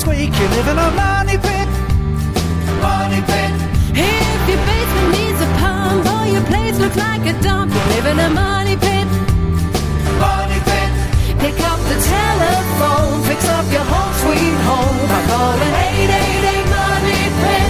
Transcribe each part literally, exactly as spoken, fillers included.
this week you live in a money pit. Money pit. If your basement needs a pump or your place looks like a dump, you live in a money pit. Money pit. Pick up the telephone, fix up your home sweet home by calling eight eight eight money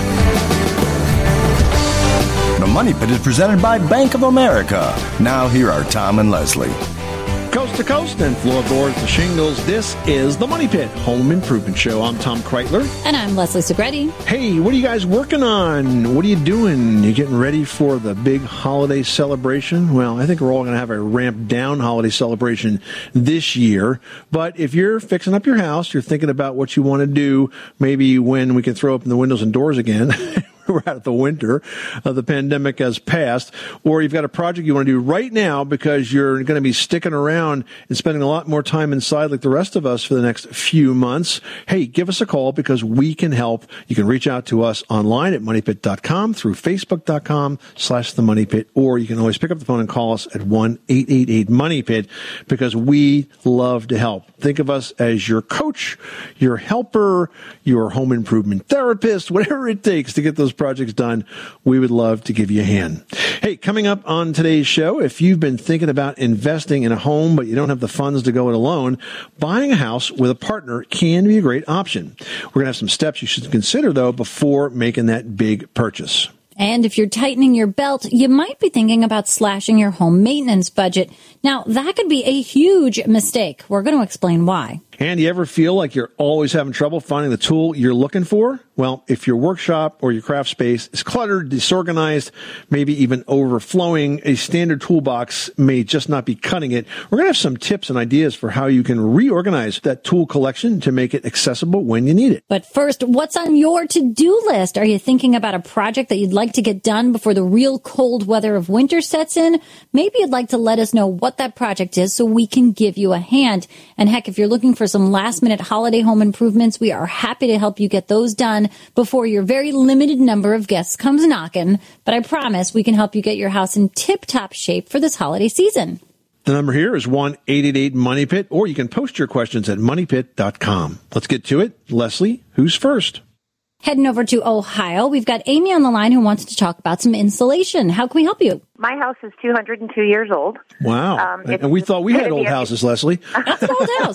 pit. The Money Pit is presented by Bank of America. Now here are Tom and Leslie. Coast to coast and floorboards to shingles, this is the Money Pit Home Improvement Show. I'm Tom Kreitler. And I'm Leslie Segretti. Hey, what are you guys working on? What are you doing? You getting ready for the big holiday celebration? Well, I think we're all going to have a ramped down holiday celebration this year. But if you're fixing up your house, you're thinking about what you want to do, maybe when we can throw open the windows and doors again. We're out of the winter. Uh, the pandemic has passed. Or you've got a project you want to do right now because you're going to be sticking around and spending a lot more time inside like the rest of us for the next few months. Hey, give us a call because we can help. You can reach out to us online at money pit dot com, through facebook.com slash the money pit, or you can always pick up the phone and call us at one eight eight eight money pit because we love to help. Think of us as your coach, your helper, your home improvement therapist, whatever it takes to get those projects done. We would love to give you a hand. Hey, coming up on today's show, if you've been thinking about investing in a home but you don't have the funds to go it alone, buying a house with a partner can be a great option. We're going to have some steps you should consider, though, before making that big purchase. And if you're tightening your belt, you might be thinking about slashing your home maintenance budget. Now, that could be a huge mistake. We're going to explain why. And do you ever feel like you're always having trouble finding the tool you're looking for? Well, if your workshop or your craft space is cluttered, disorganized, maybe even overflowing, a standard toolbox may just not be cutting it. We're going to have some tips and ideas for how you can reorganize that tool collection to make it accessible when you need it. But first, what's on your to-do list? Are you thinking about a project that you'd like to get done before the real cold weather of winter sets in? Maybe you'd like to let us know what that project is so we can give you a hand. And heck, if you're looking for some last-minute holiday home improvements, we are happy to help you get those done before your very limited number of guests comes knocking. But I promise we can help you get your house in tip-top shape for this holiday season. The number here is one eight eight eight money pit, or you can post your questions at money pit dot com. Let's get to it. Leslie, who's first? Heading over to Ohio, we've got Amy on the line who wants to talk about some insulation. How can we help you? My house is two hundred two years old. Wow. Um, and we thought we had old houses, Leslie. That's an old house.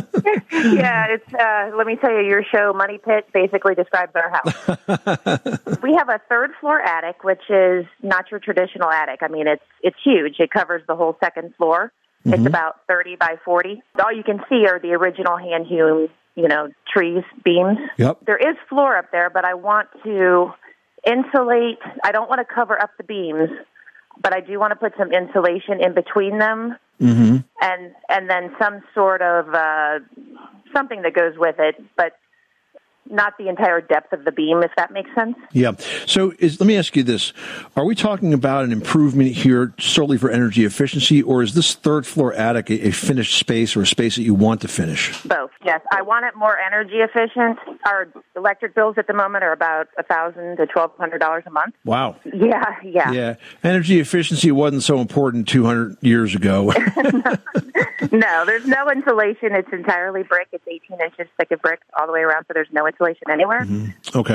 Yeah, it's. Uh, let me tell you, your show, Money Pit, basically describes our house. We have a third floor attic, which is not your traditional attic. I mean, it's it's huge. It covers the whole second floor. Mm-hmm. It's about thirty by forty. All you can see are the original hand-hewn, you know, trees, beams. Yep. There is floor up there, but I want to insulate. I don't want to cover up the beams, but I do want to put some insulation in between them, mm-hmm. and and then some sort of uh, something that goes with it, but not the entire depth of the beam, if that makes sense. Yeah. So is, let me ask you this. Are we talking about an improvement here solely for energy efficiency, or is this third floor attic a, a finished space or a space that you want to finish? Both, yes. I want it more energy efficient. Our electric bills at the moment are about one thousand dollars to twelve hundred dollars a month. Wow. Yeah, yeah. Yeah. Energy efficiency wasn't so important two hundred years ago. no, no, there's no insulation. It's entirely brick. It's eighteen inches thick of brick all the way around, so there's no insulation anywhere. Mm-hmm. Okay.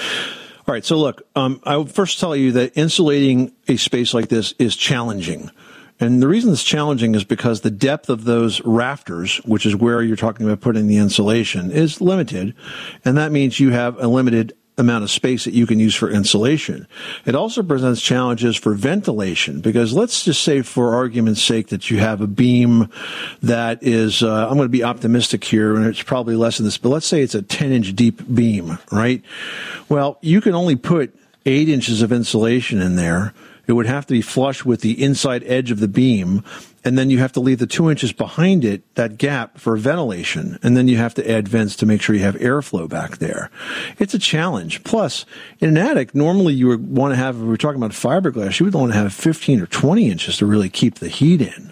All right. So look, um, I will first tell you that insulating a space like this is challenging. And the reason it's challenging is because the depth of those rafters, which is where you're talking about putting the insulation, is limited. And that means you have a limited amount of space that you can use for insulation. It also presents challenges for ventilation because let's just say for argument's sake that you have a beam that is, uh, I'm going to be optimistic here and it's probably less than this, but let's say it's a ten inch deep beam, right? Well, you can only put eight inches of insulation in there. It would have to be flush with the inside edge of the beam. And then you have to leave the two inches behind it, that gap, for ventilation. And then you have to add vents to make sure you have airflow back there. It's a challenge. Plus, in an attic, normally you would want to have, if we're talking about fiberglass, you would want to have fifteen or twenty inches to really keep the heat in.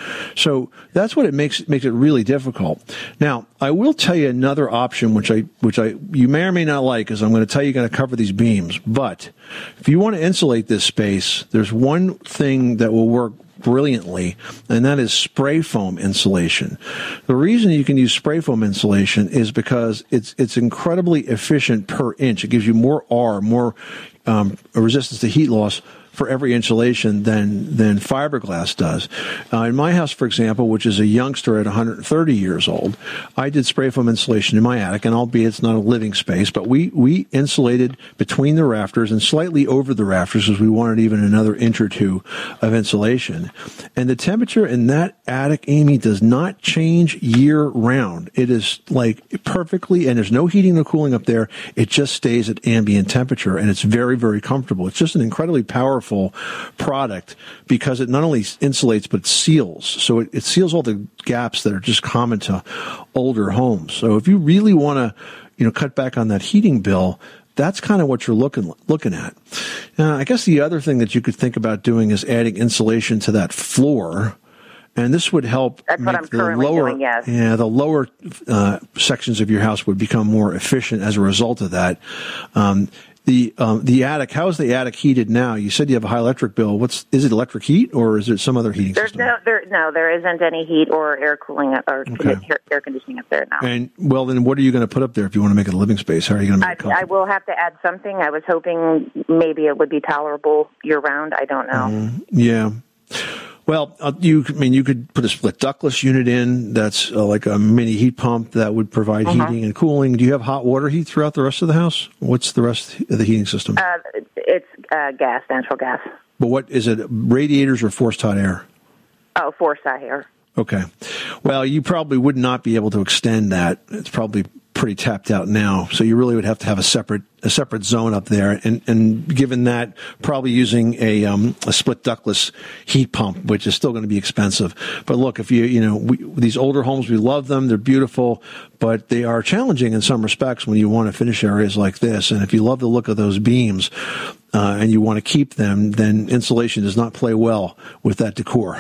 So that's what it makes makes it really difficult. Now, I will tell you another option, which I which I you may or may not like, is I'm going to tell you you're going to cover these beams. But if you want to insulate this space, there's one thing that will work brilliantly, and that is spray foam insulation. The reason you can use spray foam insulation is because it's it's incredibly efficient per inch. It gives you more R, more um, resistance to heat loss for every insulation than than fiberglass does. Uh, in my house, for example, which is a youngster at one hundred thirty years old, I did spray foam insulation in my attic, and albeit it's not a living space, but we, we insulated between the rafters and slightly over the rafters because we wanted even another inch or two of insulation. And the temperature in that attic, Amy, does not change year round. It is like perfectly, and there's no heating or cooling up there. It just stays at ambient temperature, and it's very, very comfortable. It's just an incredibly powerful product because it not only insulates but it seals. So it, it seals all the gaps that are just common to older homes. So if you really want to, you know, cut back on that heating bill, that's kind of what you're looking looking at. Uh, I guess the other thing that you could think about doing is adding insulation to that floor. And this would help. That's make what I'm the currently lower, doing, yes. Yeah, the lower uh, sections of your house would become more efficient as a result of that. Um, The um, the attic. How is the attic heated now? You said you have a high electric bill. What's is it electric heat or is it some other heating There's system? no, there, no, there isn't any heat or air cooling or Okay. air, air conditioning up there now. And well, then what are you going to put up there if you want to make it a living space? How are you going to make it I, I comfortable? will have to add something. I was hoping maybe it would be tolerable year round. I don't know. Mm, yeah. Well, uh, you, I mean, you could put a split ductless unit in. That's uh, like a mini heat pump that would provide Uh-huh. heating and cooling. Do you have hot water heat throughout the rest of the house? What's the rest of the heating system? Uh, it's uh, gas, natural gas. But what is it? Radiators or forced hot air? Oh, forced hot air. Okay. Well, you probably would not be able to extend that. It's probably pretty tapped out now. So you really would have to have a separate a separate zone up there. And, and given that, probably using a um, a split ductless heat pump, which is still going to be expensive. But look, if you, you know, we, these older homes, we love them. They're beautiful, but they are challenging in some respects when you want to finish areas like this. And if you love the look of those beams, Uh, and you want to keep them, then insulation does not play well with that decor.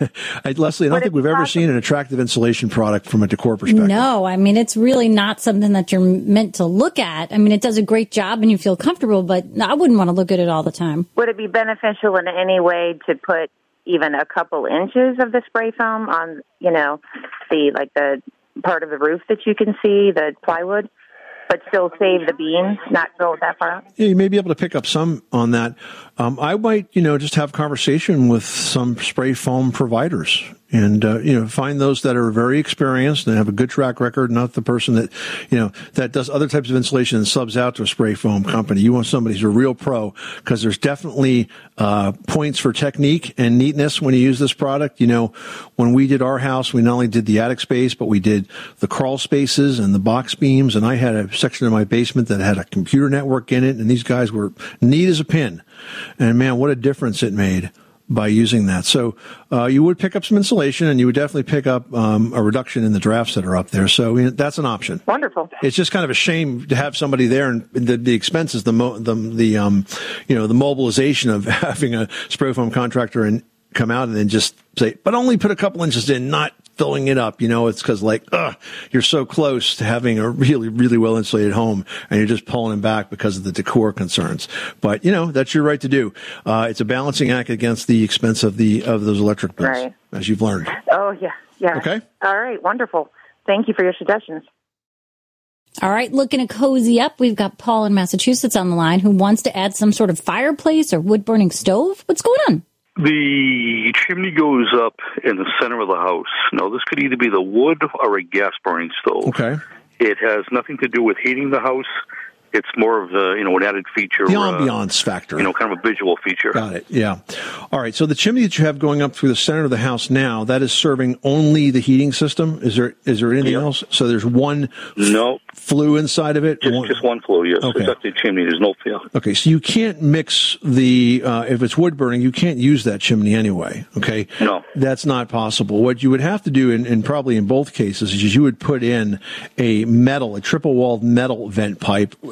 I, Leslie, I don't Would it think we've be ever possible- seen an attractive insulation product from a decor perspective. No, I mean, it's really not something that you're meant to look at. I mean, it does a great job and you feel comfortable, but I wouldn't want to look at it all the time. Would it be beneficial in any way to put even a couple inches of the spray foam on, you know, the like the part of the roof that you can see, the plywood, but still save the beams, not go that far out? Yeah, you may be able to pick up some on that. Um, I might, you know, just have conversation with some spray foam providers and, uh, you know, find those that are very experienced and have a good track record, not the person that, you know, that does other types of insulation and subs out to a spray foam company. You want somebody who's a real pro because there's definitely uh, points for technique and neatness when you use this product. You know, when we did our house, we not only did the attic space, but we did the crawl spaces and the box beams. And I had a section of my basement that had a computer network in it, and these guys were neat as a pin. And man, what a difference it made by using that. So uh, you would pick up some insulation, and you would definitely pick up um, a reduction in the drafts that are up there. So you know, that's an option. Wonderful. It's just kind of a shame to have somebody there, and the, the expenses, the mo- the the um, you know, the mobilization of having a spray foam contractor and come out and then just say, but only put a couple inches in, not filling it up. You know, it's because like, ugh, you're so close to having a really, really well insulated home, and you're just pulling them back because of the decor concerns. But you know, that's your right to do. Uh, it's a balancing act against the expense of the of those electric bills, Right. as you've learned. Oh, yeah, yeah. Okay. All right, wonderful. Thank you for your suggestions. All right, looking to cozy up, we've got Paul in Massachusetts on the line who wants to add some sort of fireplace or wood-burning stove. What's going on? The chimney goes up in the center of the house. Now, this could either be the wood or a gas-burning stove. Okay. It has nothing to do with heating the house. It's more of a, you know, an added feature. The uh, ambiance factor. You know, kind of a visual feature. Got it. Yeah. All right. So the chimney that you have going up through the center of the house now, that is serving only the heating system. Is there is there anything Yep. else? So there's one No. flue inside of it. Just One- just one flow, yes. Okay. It's actually a chimney. There's no flue. Okay, so you can't mix the, uh, if it's wood burning, you can't use that chimney anyway, okay? No. That's not possible. What you would have to do, and probably in both cases, is you would put in a metal, a triple-walled metal vent pipe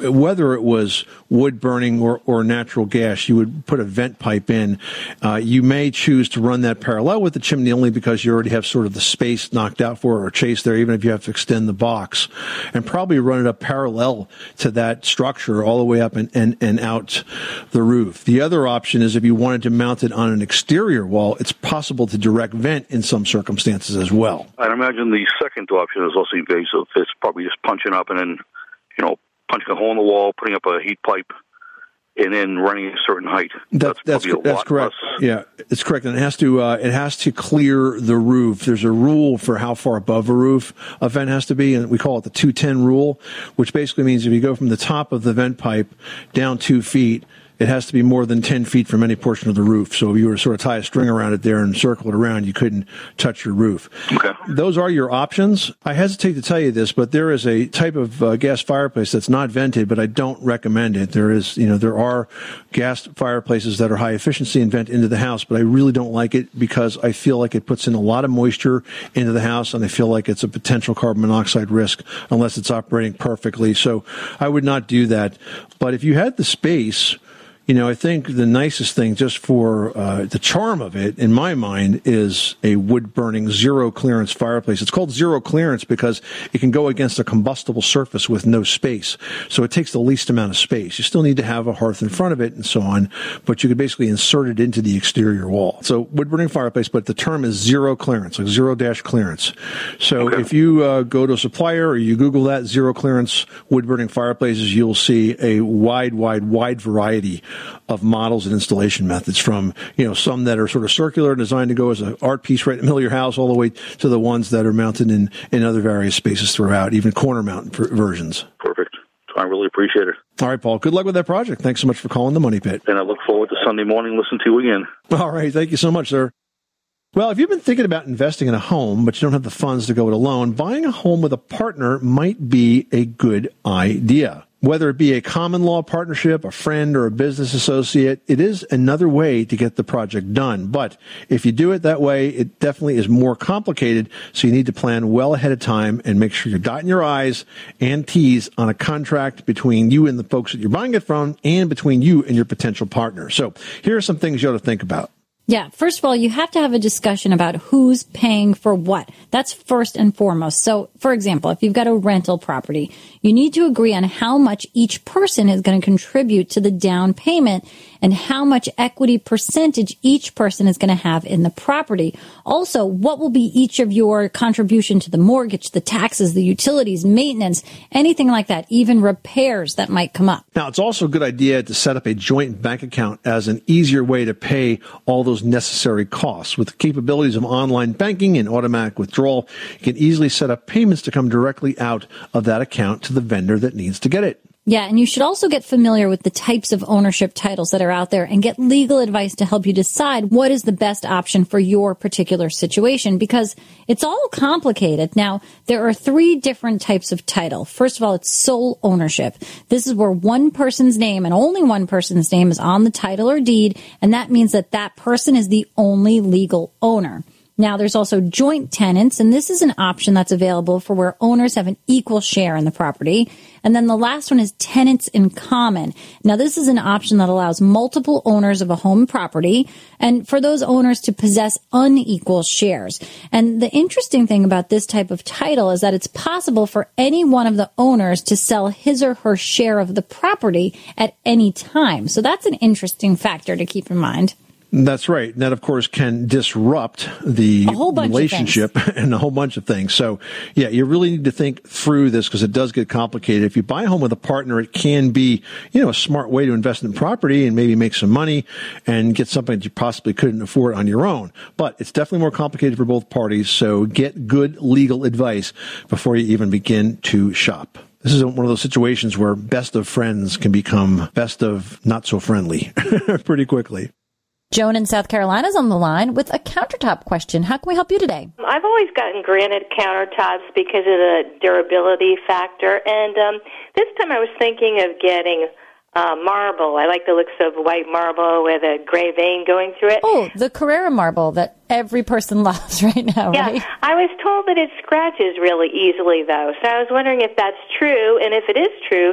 whether it was wood burning or, or natural gas, you would put a vent pipe in. Uh, you may choose to run that parallel with the chimney only because you already have sort of the space knocked out for it or chased there, even if you have to extend the box, and probably run it up parallel to that structure all the way up and, and, and out the roof. The other option is if you wanted to mount it on an exterior wall, it's possible to direct vent in some circumstances as well. I'd imagine the second option is also evasive. It's probably just punching up and then, you know, punching a hole in the wall, putting up a heat pipe, and then running a certain height. That's that's, that's, that's correct. Less. Yeah, it's correct. And it has to uh, it has to clear the roof. There's a rule for how far above a roof a vent has to be, and we call it the two ten rule, which basically means if you go from the top of the vent pipe down two feet, it has to be more than ten feet from any portion of the roof. So if you were to sort of tie a string around it there and circle it around, you couldn't touch your roof. Okay. Those are your options. I hesitate to tell you this, but there is a type of uh, gas fireplace that's not vented, but I don't recommend it. There is, you know, there are gas fireplaces that are high efficiency and vent into the house, but I really don't like it because I feel like it puts in a lot of moisture into the house, and I feel like it's a potential carbon monoxide risk unless it's operating perfectly. So I would not do that. But if you had the space, you know, I think the nicest thing, just for uh, the charm of it, in my mind, is a wood-burning zero-clearance fireplace. It's called zero clearance because it can go against a combustible surface with no space. So it takes the least amount of space. You still need to have a hearth in front of it and so on, but you could basically insert it into the exterior wall. So wood-burning fireplace, but the term is zero clearance, like zero-dash clearance. So okay. if you uh, go to a supplier or you Google that, zero-clearance wood-burning fireplaces, you'll see a wide, wide, wide variety of models and installation methods, from, you know, some that are sort of circular, designed to go as an art piece right in the middle of your house, all the way to the ones that are mounted in, in other various spaces throughout, even corner mount versions. Perfect. I really appreciate it. All right, Paul. Good luck with that project. Thanks so much for calling the Money Pit. And I look forward to Sunday morning listening to you again. All right. Thank you so much, sir. Well, if you've been thinking about investing in a home, but you don't have the funds to go it alone, buying a home with a partner might be a good idea. Whether it be a common law partnership, a friend, or a business associate, it is another way to get the project done. But if you do it that way, it definitely is more complicated, so you need to plan well ahead of time and make sure you're dotting your I's and T's on a contract between you and the folks that you're buying it from, and between you and your potential partner. So here are some things you ought to think about. Yeah, first of all, you have to have a discussion about who's paying for what. That's first and foremost. So, for example, if you've got a rental property, you need to agree on how much each person is going to contribute to the down payment and how much equity percentage each person is going to have in the property. Also, what will be each of your contribution to the mortgage, the taxes, the utilities, maintenance, anything like that, even repairs that might come up. Now, it's also a good idea to set up a joint bank account as an easier way to pay all those necessary costs. With the capabilities of online banking and automatic withdrawal, you can easily set up payments to come directly out of that account to the vendor that needs to get it. Yeah, and you should also get familiar with the types of ownership titles that are out there and get legal advice to help you decide what is the best option for your particular situation, because it's all complicated. Now, there are three different types of title. First of all, it's sole ownership. This is where one person's name and only one person's name is on the title or deed, and that means that that person is the only legal owner. Now, there's also joint tenants, and this is an option that's available for where owners have an equal share in the property. And then the last one is tenants in common. Now, this is an option that allows multiple owners of a home property and for those owners to possess unequal shares. And the interesting thing about this type of title is that it's possible for any one of the owners to sell his or her share of the property at any time. So that's an interesting factor to keep in mind. That's right. And that, of course, can disrupt the relationship and a whole bunch of things. So, yeah, you really need to think through this because it does get complicated. If you buy a home with a partner, it can be, you know, a smart way to invest in property and maybe make some money and get something that you possibly couldn't afford on your own. But it's definitely more complicated for both parties. So get good legal advice before you even begin to shop. This is one of those situations where best of friends can become best of not so friendly pretty quickly. Joan in South Carolina is on the line with a countertop question. How can we help you today? I've always gotten granite countertops because of the durability factor, and um, this time I was thinking of getting uh, marble. I like the looks of white marble with a gray vein going through it. Oh, the Carrara marble that every person loves right now, yeah, right? I was told that it scratches really easily, though, so I was wondering if that's true, and if it is true,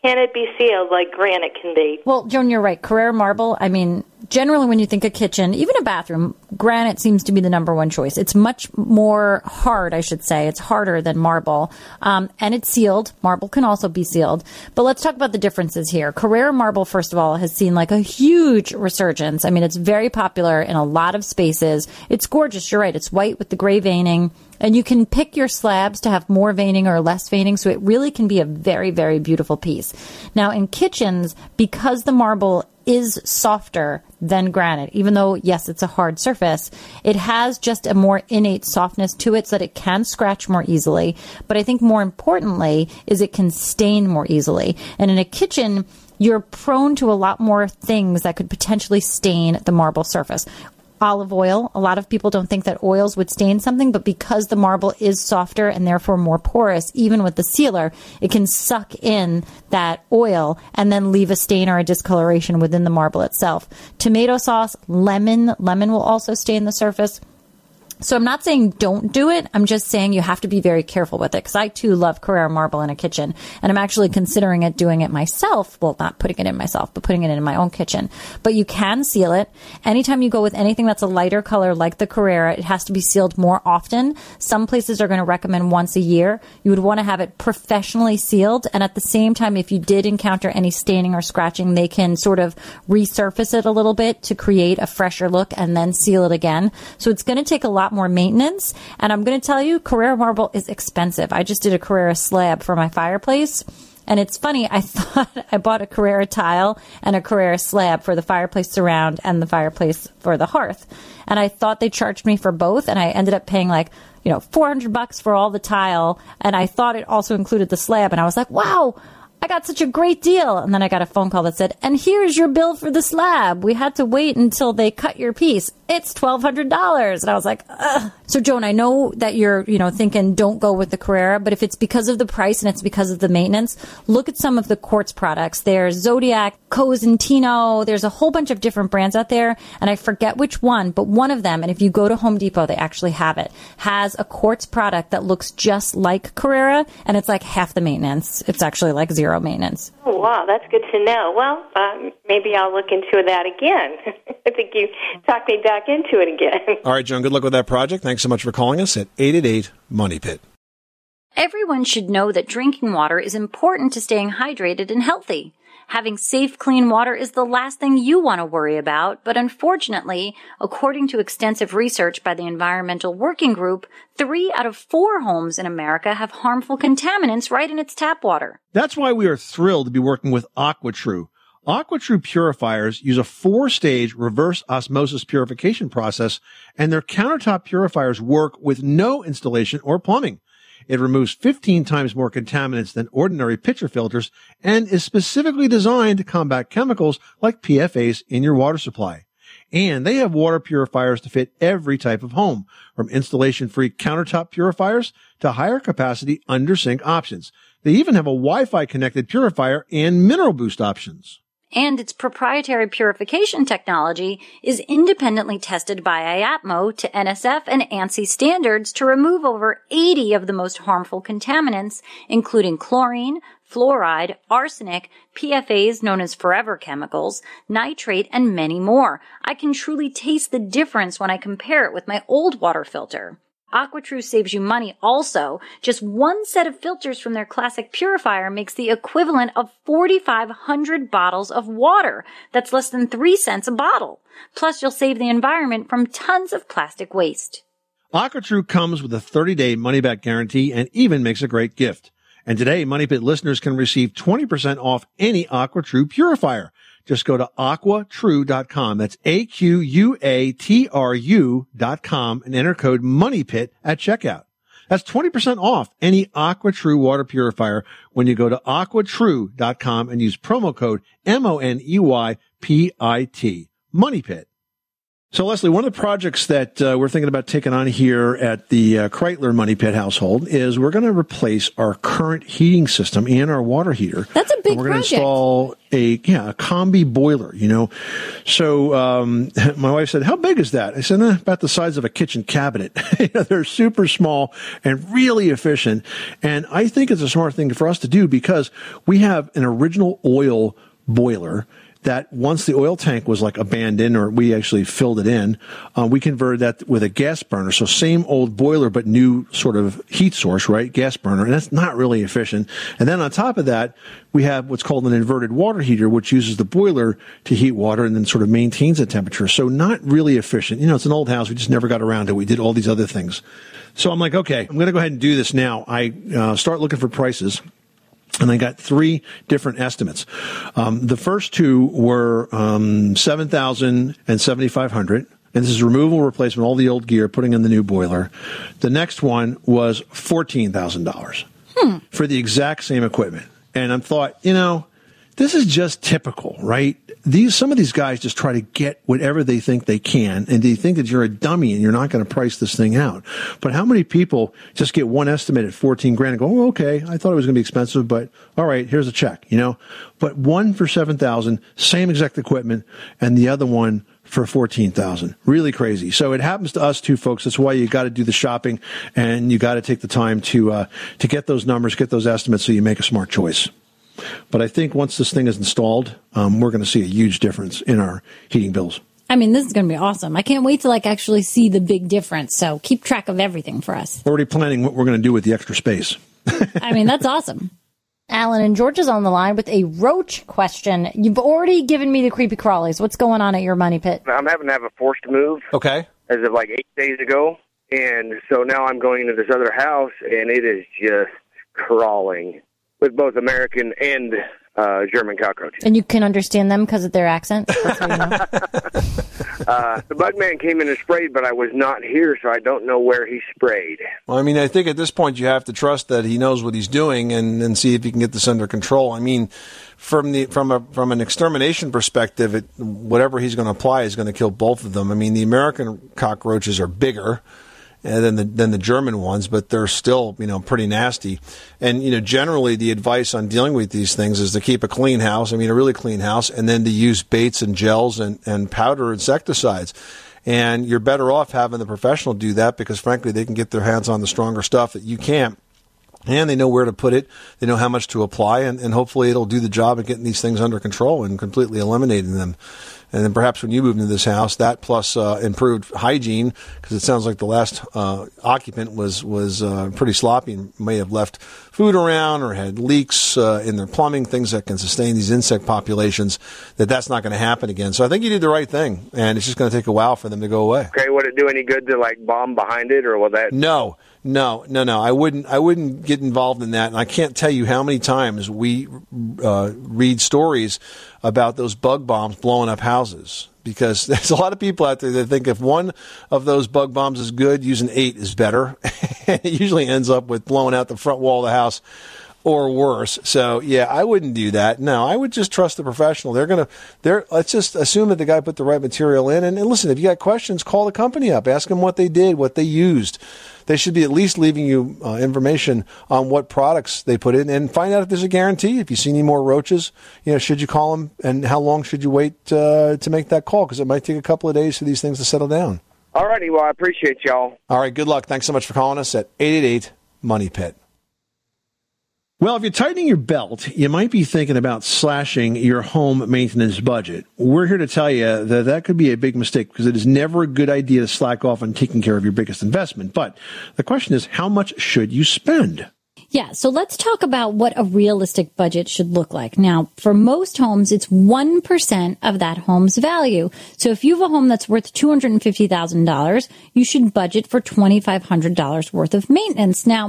can it be sealed like granite can be? Well, Joan, you're right. Carrara marble, I mean, generally when you think a kitchen, even a bathroom, granite seems to be the number one choice. It's much more hard, I should say. It's harder than marble. Um, and it's sealed. Marble can also be sealed. But let's talk about the differences here. Carrara marble, first of all, has seen like a huge resurgence. I mean, it's very popular in a lot of spaces. It's gorgeous. You're right. It's white with the gray veining. And you can pick your slabs to have more veining or less veining, so it really can be a very, very beautiful piece. Now, in kitchens, because the marble is softer than granite, even though, yes, it's a hard surface, it has just a more innate softness to it so that it can scratch more easily. But I think more importantly is it can stain more easily. And in a kitchen, you're prone to a lot more things that could potentially stain the marble surface. Olive oil. A lot of people don't think that oils would stain something, but because the marble is softer and therefore more porous, even with the sealer, it can suck in that oil and then leave a stain or a discoloration within the marble itself. Tomato sauce, lemon. Lemon will also stain the surface. So I'm not saying don't do it. I'm just saying you have to be very careful with it, because I too love Carrara marble in a kitchen, and I'm actually considering it doing it myself. Well, not putting it in myself, but putting it in my own kitchen. But you can seal it. Anytime you go with anything that's a lighter color like the Carrara, it has to be sealed more often. Some places are going to recommend once a year. You would want to have it professionally sealed, and at the same time, if you did encounter any staining or scratching, they can sort of resurface it a little bit to create a fresher look and then seal it again. So it's going to take a lot more maintenance. And I'm going to tell you, Carrara marble is expensive. I just did a Carrara slab for my fireplace. And it's funny, I thought I bought a Carrara tile and a Carrara slab for the fireplace surround and the fireplace for the hearth. And I thought they charged me for both. And I ended up paying like, you know, four hundred bucks for all the tile. And I thought it also included the slab. And I was like, wow, I got such a great deal. And then I got a phone call that said, and here's your bill for the slab. We had to wait until they cut your piece. It's twelve hundred dollars. And I was like, ugh. So, Joan, I know that you're, you know, thinking don't go with the Carrara, but if it's because of the price and it's because of the maintenance, look at some of the quartz products. There's Zodiac, Cosentino. There's a whole bunch of different brands out there, and I forget which one, but one of them, and if you go to Home Depot, they actually have it, has a quartz product that looks just like Carrara, and it's like half the maintenance. It's actually like zero maintenance. Oh, wow, that's good to know. Well, um, maybe I'll look into that again. I think you talked me back into it again. All right, Joan, good luck with that project. Thanks so much for calling us at eight eight eight, Money Pit. Everyone should know that drinking water is important to staying hydrated and healthy. Having safe, clean water is the last thing you want to worry about, but unfortunately, according to extensive research by the Environmental Working Group, three out of four homes in America have harmful contaminants right in its tap water. That's why we are thrilled to be working with AquaTrue. AquaTrue purifiers use a four-stage reverse osmosis purification process, and their countertop purifiers work with no installation or plumbing. It removes fifteen times more contaminants than ordinary pitcher filters and is specifically designed to combat chemicals like P F As in your water supply. And they have water purifiers to fit every type of home, from installation-free countertop purifiers to higher capacity under-sink options. They even have a Wi-Fi connected purifier and mineral boost options. And its proprietary purification technology is independently tested by I A P M O to N S F and ANSI standards to remove over eighty of the most harmful contaminants, including chlorine, fluoride, arsenic, P F As known as forever chemicals, nitrate, and many more. I can truly taste the difference when I compare it with my old water filter. AquaTrue saves you money also. Just one set of filters from their classic purifier makes the equivalent of forty-five hundred bottles of water. That's less than three cents a bottle. Plus, you'll save the environment from tons of plastic waste. AquaTrue comes with a thirty-day money-back guarantee and even makes a great gift. And today, Money Pit listeners can receive twenty percent off any AquaTrue purifier. Just go to aqua true dot com. That's A Q U A T R U dot com and enter code MONEYPIT at checkout. That's twenty percent off any AquaTrue water purifier when you go to aqua true dot com and use promo code M O N E Y P I T. Money Pit. So, Leslie, one of the projects that uh, we're thinking about taking on here at the uh, Kreitler Money Pit household is we're going to replace our current heating system and our water heater. That's a big and we're going to project. install a yeah a combi boiler. You know, so um, my wife said, "How big is that?" I said, eh, "About the size of a kitchen cabinet." You know, they're super small and really efficient, and I think it's a smart thing for us to do because we have an original oil boiler that once the oil tank was like abandoned, or we actually filled it in, uh, we converted that with a gas burner. So same old boiler, but new sort of heat source, right? Gas burner. And that's not really efficient. And then on top of that, we have what's called an inverted water heater, which uses the boiler to heat water and then sort of maintains the temperature. So not really efficient. You know, it's an old house. We just never got around to it. We did all these other things. So I'm like, okay, I'm going to go ahead and do this now. I uh, start looking for prices. And I got three different estimates. Um, the first two were um, seven thousand dollars and seven thousand five hundred dollars. And this is removal, replacement, all the old gear, putting in the new boiler. The next one was fourteen thousand dollars hmm. for the exact same equipment. And I thought, you know, this is just typical, right? These some of these guys just try to get whatever they think they can, and they think that you're a dummy and you're not going to price this thing out. But how many people just get one estimate at fourteen grand and go, oh, okay, I thought it was going to be expensive, but all right, here's a check, you know? But one for seven thousand, same exact equipment, and the other one for fourteen thousand. Really crazy. So it happens to us too, folks. That's why you got to do the shopping, and you got to take the time to uh, to get those numbers, get those estimates, so you make a smart choice. But I think once this thing is installed, um, we're going to see a huge difference in our heating bills. I mean, this is going to be awesome. I can't wait to like actually see the big difference. So keep track of everything for us. Already planning what we're going to do with the extra space. I mean, that's awesome. Alan and George is on the line with a roach question. You've already given me the creepy crawlies. What's going on at your money pit? I'm having to have a forced move. Okay. As of like eight days ago. And so now I'm going into this other house, and it is just crawling with both American and uh, German cockroaches. And you can understand them because of their accents? That's how you know. uh, the bug man came in and sprayed, but I was not here, so I don't know where he sprayed. Well, I mean, I think at this point you have to trust that he knows what he's doing and, and see if he can get this under control. I mean, from the from a from an extermination perspective, it, whatever he's going to apply is going to kill both of them. I mean, the American cockroaches are bigger than the than the German ones, but they're still, you know, pretty nasty. And, you know, generally the advice on dealing with these things is to keep a clean house, I mean a really clean house, and then to use baits and gels and, and powder insecticides. And you're better off having the professional do that because, frankly, they can get their hands on the stronger stuff that you can't. And they know where to put it, they know how much to apply, and, and hopefully it'll do the job of getting these things under control and completely eliminating them. And then perhaps when you move into this house, that plus uh, improved hygiene, because it sounds like the last uh, occupant was was uh, pretty sloppy and may have left food around or had leaks uh, in their plumbing, things that can sustain these insect populations, that that's not going to happen again. So I think you did the right thing, and it's just going to take a while for them to go away. Okay, would it do any good to, like, bomb behind it, or will that... No. No, no, no. I wouldn't. I wouldn't get involved in that. And I can't tell you how many times we uh, read stories about those bug bombs blowing up houses. Because there's a lot of people out there that think if one of those bug bombs is good, using eight is better. It usually ends up with blowing out the front wall of the house or worse. So yeah, I wouldn't do that. No, I would just trust the professional. They're gonna. They're. Let's just assume that the guy put the right material in. And, and listen, if you got questions, call the company up. Ask them what they did, what they used. They should be at least leaving you uh, information on what products they put in, and find out if there's a guarantee. If you see any more roaches, you know, should you call them, and how long should you wait uh, to make that call? Because it might take a couple of days for these things to settle down. All righty. Well, I appreciate y'all. All right. Good luck. Thanks so much for calling us at eight eight eight money pit. Well, if you're tightening your belt, you might be thinking about slashing your home maintenance budget. We're here to tell you that that could be a big mistake because it is never a good idea to slack off on taking care of your biggest investment. But the question is, how much should you spend? Yeah, so let's talk about what a realistic budget should look like. Now, for most homes, it's one percent of that home's value. So if you have a home that's worth two hundred fifty thousand dollars, you should budget for two thousand five hundred dollars worth of maintenance. Now,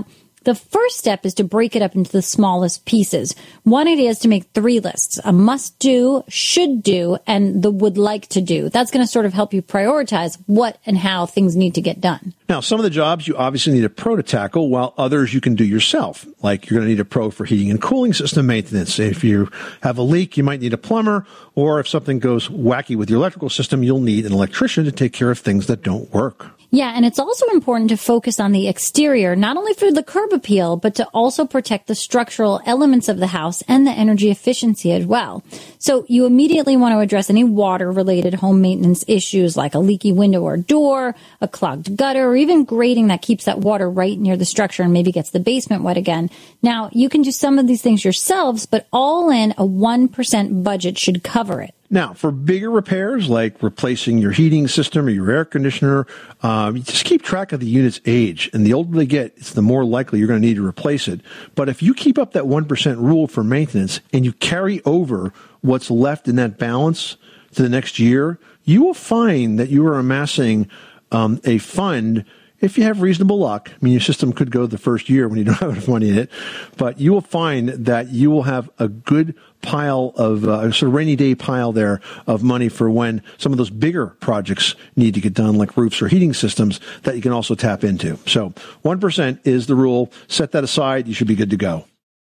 The first step is to break it up into the smallest pieces. One idea is to make three lists: a must do, should do, and the would like to do. That's going to sort of help you prioritize what and how things need to get done. Now, some of the jobs you obviously need a pro to tackle, while others you can do yourself. Like you're going to need a pro for heating and cooling system maintenance. If you have a leak, you might need a plumber, or if something goes wacky with your electrical system, you'll need an electrician to take care of things that don't work. Yeah, and it's also important to focus on the exterior, not only for the curb appeal, but to also protect the structural elements of the house and the energy efficiency as well. So you immediately want to address any water-related home maintenance issues like a leaky window or door, a clogged gutter, or even grading that keeps that water right near the structure and maybe gets the basement wet again. Now, you can do some of these things yourselves, but all in, a one percent budget should cover it. Now, for bigger repairs like replacing your heating system or your air conditioner, um, you just keep track of the unit's age. And the older they get, it's the more likely you're going to need to replace it. But if you keep up that one percent rule for maintenance and you carry over what's left in that balance to the next year, you will find that you are amassing um, a fund. If you have reasonable luck, I mean, your system could go the first year when you don't have enough money in it, but you will find that you will have a good pile of, uh, a sort of rainy day pile there of money for when some of those bigger projects need to get done, like roofs or heating systems, that you can also tap into. So one percent is the rule. Set that aside. You should be good to go.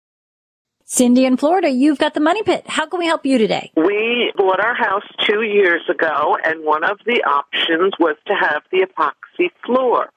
Cindy in Florida, you've got the Money Pit. How can we help you today? We bought our house two years ago, and one of the options was to have the epoxy floor.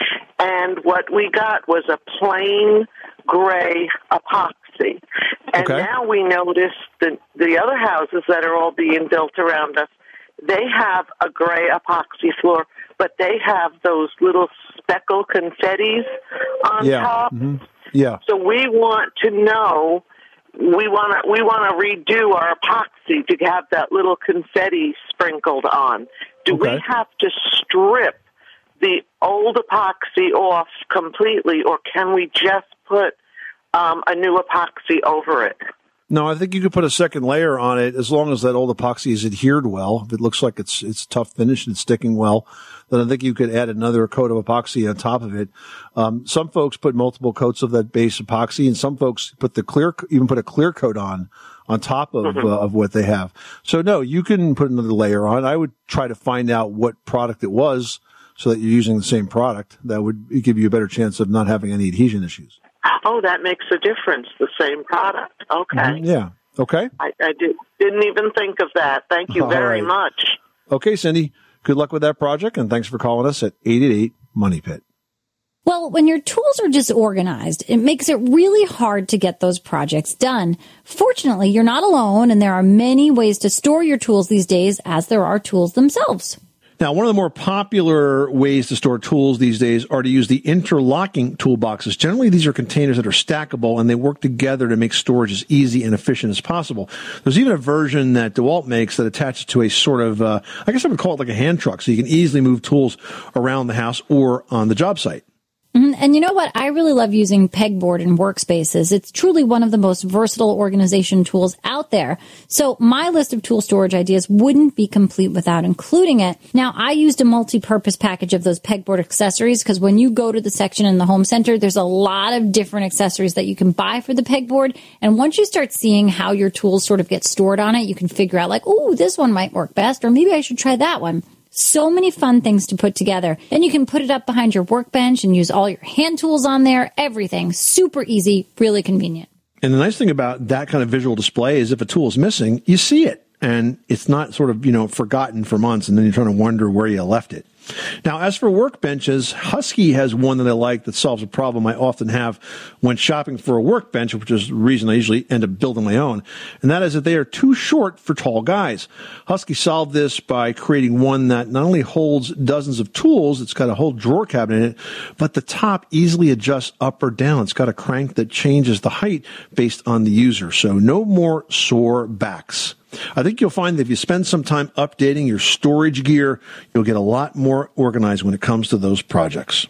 And what we got was a plain gray epoxy. And Okay. now we notice that the other houses that are all being built around us, they have a gray epoxy floor, but they have those little speckle confettis on Yeah. top. Mhm. Yeah. So we want to know, we want to we want to redo our epoxy to have that little confetti sprinkled on. Do Okay. we have to strip the old epoxy off completely, or can we just put um, a new epoxy over it? No, I think you could put a second layer on it as long as that old epoxy is adhered well. If it looks like it's it's tough finish and it's sticking well, then I think you could add another coat of epoxy on top of it. Um, some folks put multiple coats of that base epoxy, and some folks put the clear, even put a clear coat on on top of Mm-hmm. uh, of what they have. So no, you can put another layer on. I would try to find out what product it was, so that you're using the same product. That would give you a better chance of not having any adhesion issues. Oh, that makes a difference, the same product. Okay. Mhm. Yeah. Okay. I, I did, didn't even think of that. Thank you All very right. much. Okay, Cindy. Good luck with that project, and thanks for calling us at eight eight eight Money Pit. Well, when your tools are disorganized, it makes it really hard to get those projects done. Fortunately, you're not alone, and there are many ways to store your tools these days, as there are tools themselves. Now, one of the more popular ways to store tools these days are to use the interlocking toolboxes. Generally, these are containers that are stackable, and they work together to make storage as easy and efficient as possible. There's even a version that DeWalt makes that attaches to a sort of, uh, I guess I would call it like a hand truck, so you can easily move tools around the house or on the job site. Mhm. And you know what? I really love using pegboard in workspaces. It's truly one of the most versatile organization tools out there. So my list of tool storage ideas wouldn't be complete without including it. Now, I used a multi-purpose package of those pegboard accessories because when you go to the section in the home center, there's a lot of different accessories that you can buy for the pegboard. And once you start seeing how your tools sort of get stored on it, you can figure out like, oh, this one might work best, or maybe I should try that one. So many fun things to put together. Then you can put it up behind your workbench and use all your hand tools on there. Everything. Super easy, really convenient. And the nice thing about that kind of visual display is if a tool is missing, you see it. And it's not sort of, you know, forgotten for months, and then you're trying to wonder where you left it. Now, as for workbenches, Husky has one that I like that solves a problem I often have when shopping for a workbench, which is the reason I usually end up building my own, and that is that they are too short for tall guys. Husky solved this by creating one that not only holds dozens of tools, it's got a whole drawer cabinet in it, but the top easily adjusts up or down. It's got a crank that changes the height based on the user, so no more sore backs. I think you'll find that if you spend some time updating your storage gear, you'll get a lot more organized when it comes to those projects.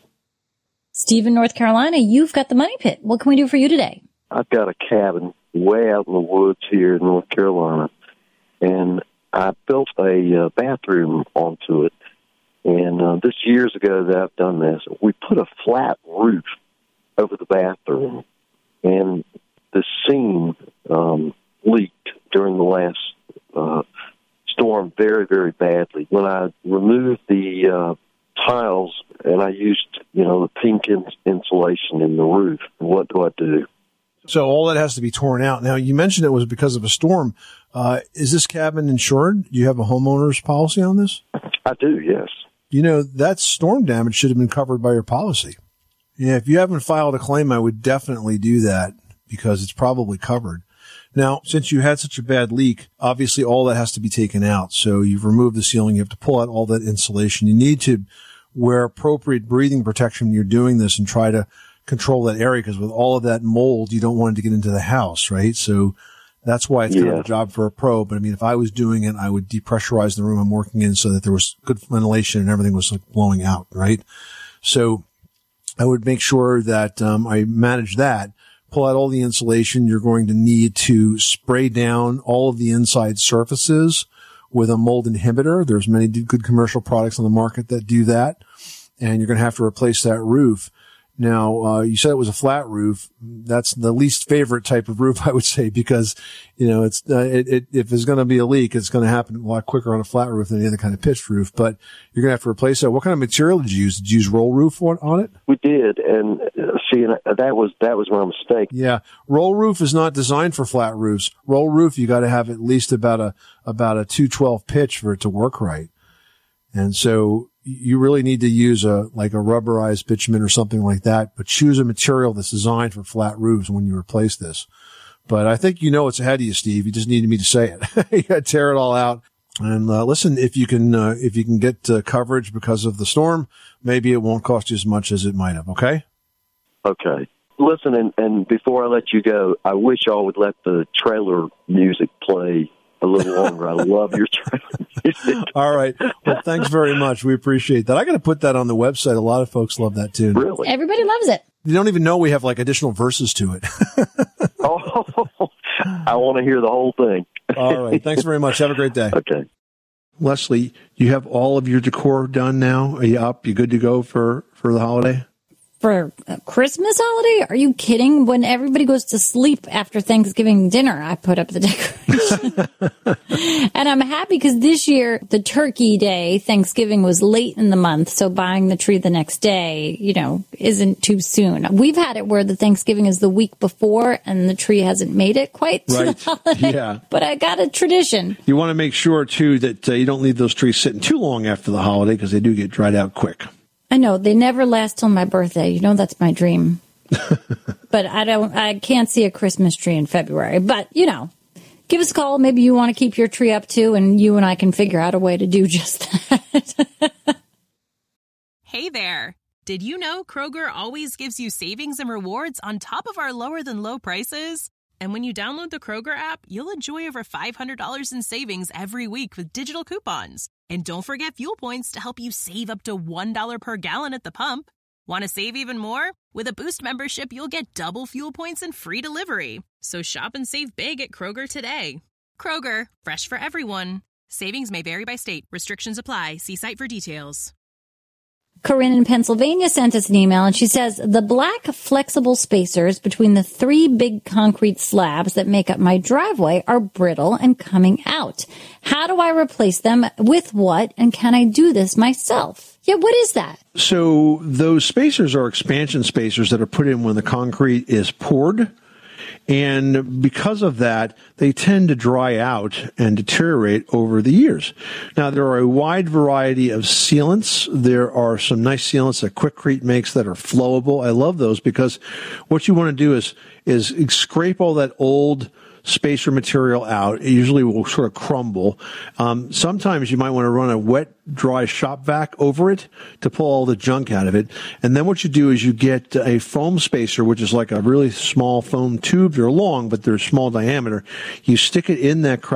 Steve in North Carolina, you've got the Money Pit. What can we do for you today? I've got a cabin way out in the woods here in North Carolina, and I built a uh, bathroom onto it. And uh, this years ago that I've done this, we put a flat roof over the bathroom, and the seam um, leaked during the last uh, storm very, very badly. When I removed the uh, tiles and I used, you know, the pink ins- insulation in the roof, what do I do? So all that has to be torn out. Now, you mentioned it was because of a storm. Uh, is this cabin insured? Do you have a homeowner's policy on this? I do, yes. You know, that storm damage should have been covered by your policy. Yeah, if you haven't filed a claim, I would definitely do that because it's probably covered. Now, since you had such a bad leak, obviously all that has to be taken out. So you've removed the ceiling. You have to pull out all that insulation. You need to wear appropriate breathing protection when you're doing this and try to control that area because with all of that mold, you don't want it to get into the house, right? So that's why it's kind Yeah. of a job for a pro. But I mean, if I was doing it, I would depressurize the room I'm working in so that there was good ventilation and everything was like blowing out, right? So I would make sure that um, I manage that. Pull out all the insulation. You're going to need to spray down all of the inside surfaces with a mold inhibitor. There's many good commercial products on the market that do that. And you're going to have to replace that roof. Now, uh, you said it was a flat roof. That's the least favorite type of roof, I would say, because, you know, it's, uh, it, it, if there's going to be a leak, it's going to happen a lot quicker on a flat roof than any other kind of pitched roof, but you're going to have to replace that. What kind of material did you use? Did you use roll roof on, on it? We did, and uh, see, and that was that was my mistake. Yeah. Roll roof is not designed for flat roofs. Roll roof, you got to have at least about a, about a two twelve pitch for it to work right. And so you really need to use a, like a rubberized bitumen or something like that, but choose a material that's designed for flat roofs when you replace this. But I think you know what's ahead of you, Steve. You just needed me to say it. You got to tear it all out. And, uh, listen, if you can, uh, if you can get uh, coverage because of the storm, maybe it won't cost you as much as it might have. Okay. Okay. Listen, and, and before I let you go, I wish y'all would let the trailer music play a little longer. I love your trailer music. All right. Well, thanks very much. We appreciate that. I got to put that on the website. A lot of folks love that tune. Really? Everybody loves it. You don't even know we have like additional verses to it. Oh, I want to hear the whole thing. All right. Thanks very much. Have a great day. Okay. Leslie, you have all of your decor done now? Are you up? You good to go for, for the holiday? For a Christmas holiday? Are you kidding? When everybody goes to sleep after Thanksgiving dinner, I put up the decoration. And I'm happy because this year, the turkey day, Thanksgiving was late in the month. So buying the tree the next day, you know, isn't too soon. We've had it where the Thanksgiving is the week before and the tree hasn't made it quite to Right. the holiday. Yeah. But I got a tradition. You want to make sure, too, that uh, you don't leave those trees sitting too long after the holiday because they do get dried out quick. I know they never last till my birthday. You know, that's my dream. But I don't, I can't see a Christmas tree in February. But, you know, give us a call. Maybe you want to keep your tree up too, and you and I can figure out a way to do just that. Hey there. Did you know Kroger always gives you savings and rewards on top of our lower than low prices? And when you download the Kroger app, you'll enjoy over five hundred dollars in savings every week with digital coupons. And don't forget fuel points to help you save up to one dollar per gallon at the pump. Want to save even more? With a Boost membership, you'll get double fuel points and free delivery. So shop and save big at Kroger today. Kroger, fresh for everyone. Savings may vary by state. Restrictions apply. See site for details. Corinne in Pennsylvania sent us an email, and she says, the black flexible spacers between the three big concrete slabs that make up my driveway are brittle and coming out. How do I replace them? With what? And can I do this myself? Yeah, what is that? So those spacers are expansion spacers that are put in when the concrete is poured. And because of that, they tend to dry out and deteriorate over the years. Now, there are a wide variety of sealants. There are some nice sealants that Quikrete makes that are flowable. I love those because what you want to do is, is scrape all that old spacer material out. It usually will sort of crumble. Um, sometimes you might want to run a wet, dry shop vac over it to pull all the junk out of it. And then what you do is you get a foam spacer, which is like a really small foam tube. They're long, but they're small diameter. You stick it in that crack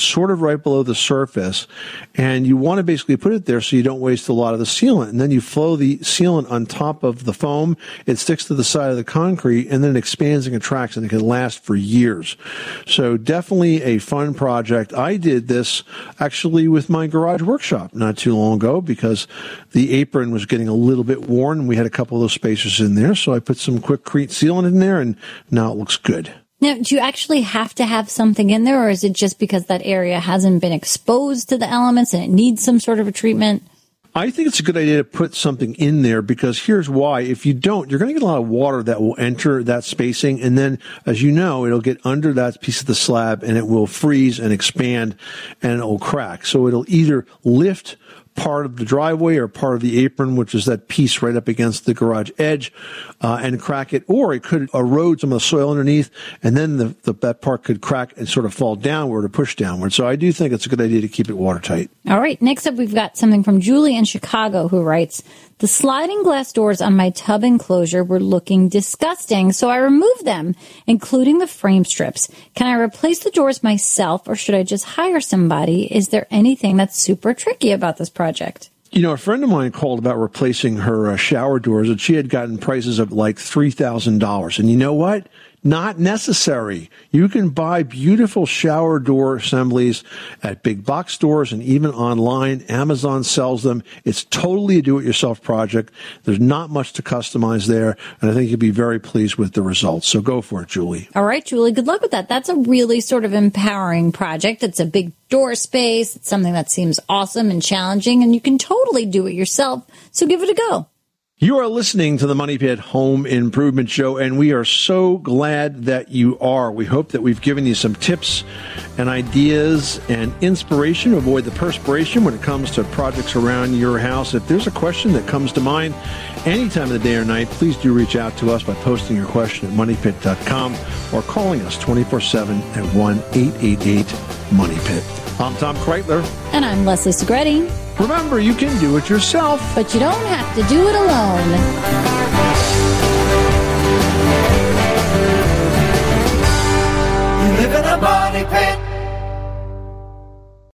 sort of right below the surface, and you want to basically put it there so you don't waste a lot of the sealant. And then you flow the sealant on top of the foam. It sticks to the side of the concrete, and then it expands and contracts, and it can last for years. So definitely a fun project. I did this actually with my garage workshop not too long ago because the apron was getting a little bit worn, and we had a couple of those spacers in there. So I put some Quikrete sealant in there, and now it looks good. Now, do you actually have to have something in there, or is it just because that area hasn't been exposed to the elements and it needs some sort of a treatment? I think it's a good idea to put something in there because here's why. If you don't, you're going to get a lot of water that will enter that spacing. And then, as you know, it'll get under that piece of the slab and it will freeze and expand and it'll crack. So it'll either lift part of the driveway or part of the apron, which is that piece right up against the garage edge, uh, and crack it, or it could erode some of the soil underneath, and then the, the, that part could crack and sort of fall downward or push downward. So I do think it's a good idea to keep it watertight. All right. Next up, we've got something from Julie in Chicago who writes, the sliding glass doors on my tub enclosure were looking disgusting, so I removed them, including the frame strips. Can I replace the doors myself, or should I just hire somebody? Is there anything that's super tricky about this project? You know, a friend of mine called about replacing her uh, shower doors, and she had gotten prices of like three thousand dollars. And you know what? Not necessary. You can buy beautiful shower door assemblies at big box stores and even online. Amazon sells them. It's totally a do-it-yourself project. There's not much to customize there, and I think you'll be very pleased with the results. So go for it, Julie. All right, Julie, good luck with that. That's a really sort of empowering project. It's a big door space. It's something that seems awesome and challenging, and you can totally do it yourself. So give it a go. You are listening to the Money Pit Home Improvement Show, and we are so glad that you are. We hope that we've given you some tips and ideas and inspiration to avoid the perspiration when it comes to projects around your house. If there's a question that comes to mind any time of the day or night, please do reach out to us by posting your question at money pit dot com or calling us twenty-four seven at one eight eight eight money pit. I'm Tom Kreitler. And I'm Leslie Segretti. Remember, you can do it yourself, but you don't have to do it alone. You live in a money pit.